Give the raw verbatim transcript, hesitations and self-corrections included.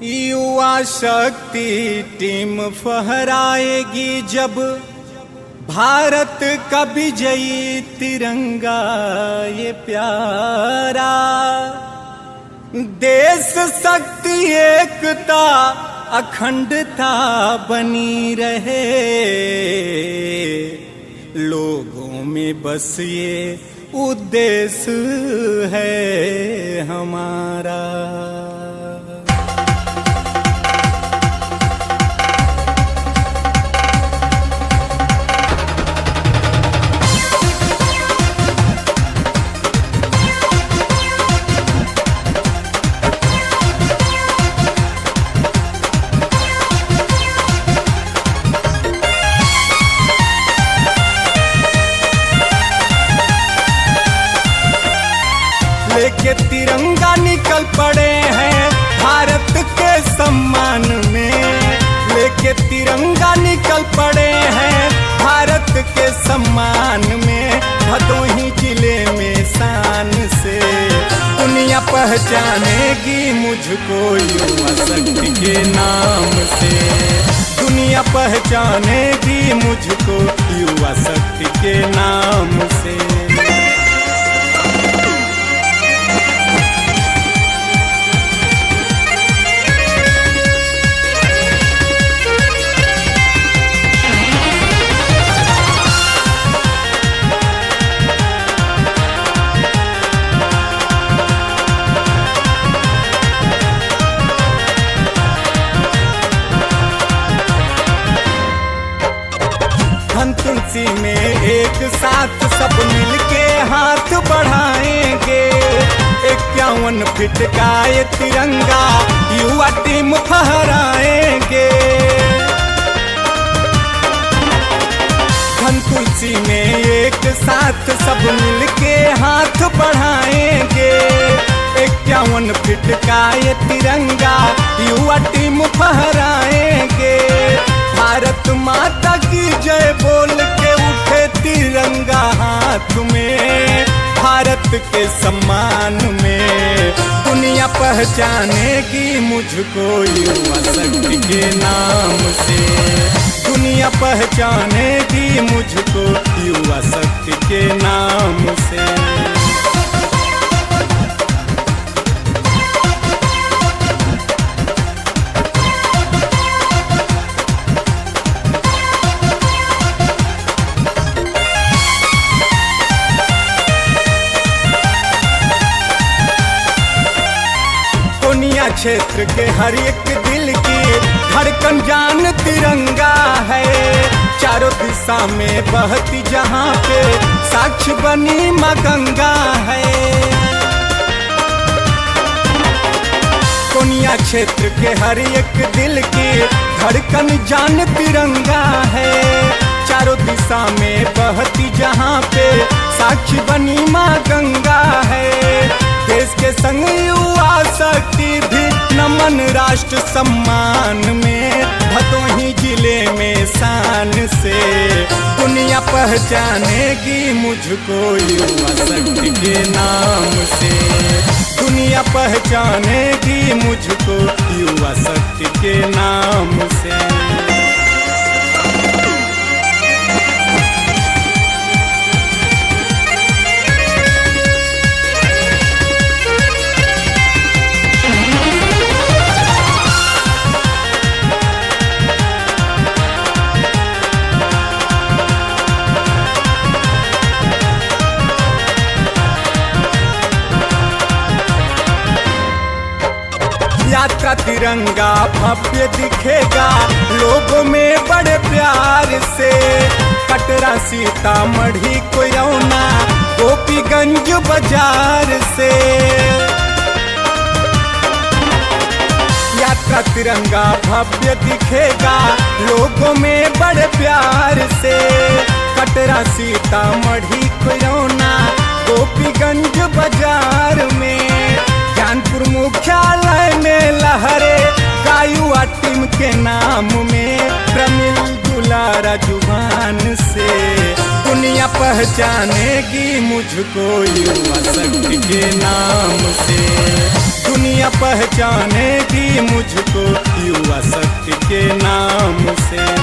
युवा शक्ति टीम फहराएगी जब भारत का विजयी तिरंगा ये प्यारा। देश शक्ति एकता अखंडता बनी रहे, लोगों में बस ये उद्देश्य है हमारा। लेके तिरंगा निकल पड़े हैं भारत के सम्मान में, लेके तिरंगा निकल पड़े हैं भारत के सम्मान में। भदोही जिले में शान से दुनिया पहचानेगी मुझको युवा शक्ति के नाम से, दुनिया पहचानेगी मुझको युवा शक्ति के नाम से। तुलसी में एक साथ सब मिलके हाथ बढ़ाएंगे, इक्यावन फीट का ये तिरंगा युवा टीम फहराएंगे। धन तुलसी में एक साथ सब मिलके हाथ बढ़ाएंगे, इक्यावन फीट का ये तिरंगा युवा टीम फहराएंगे। भारत माता की जय बोल के उठे तिरंगा हाथ में, भारत के सम्मान में दुनिया पहचानेगी मुझको युवा शक्ति के नाम से, दुनिया पहचानेगी मुझको युवा शक्ति के नाम से। क्षेत्र के हर एक दिल की धड़कन जान तिरंगा है, चारों दिशा में बहती जहाँ पे साक्षी बनी माँ गंगा है। कोनिया क्षेत्र के हर एक दिल की धड़कन जान तिरंगा है, चारों दिशा में बहती जहाँ पे साक्षी बनी माँ गंगा है। देश के संग युवा शक्ति भी नमन राष्ट्र सम्मान में, भदोही जिले में शान से दुनिया पहचानेगी मुझको युवा शक्ति के नाम से, दुनिया पहचानेगी मुझको युवा शक्ति के नाम से। यात्रा तिरंगा भव्य दिखेगा लोगों में बड़े प्यार से, कटरा सीतामढ़ी कोयौना गोपीगंज बाजार से। यात्रा तिरंगा भव्य दिखेगा लोगों में बड़े प्यार से, कटरा सीतामढ़ी कोयौना गोपीगंज बाजार में। कानपुर मुख्यालय में लहरे युवा टीम के नाम में, प्रमिल बुलारा जुबान से। दुनिया पहचानेगी मुझको युवा शक्ति के नाम से। दुनिया पहचानेगी मुझको युवा शक्ति के नाम से।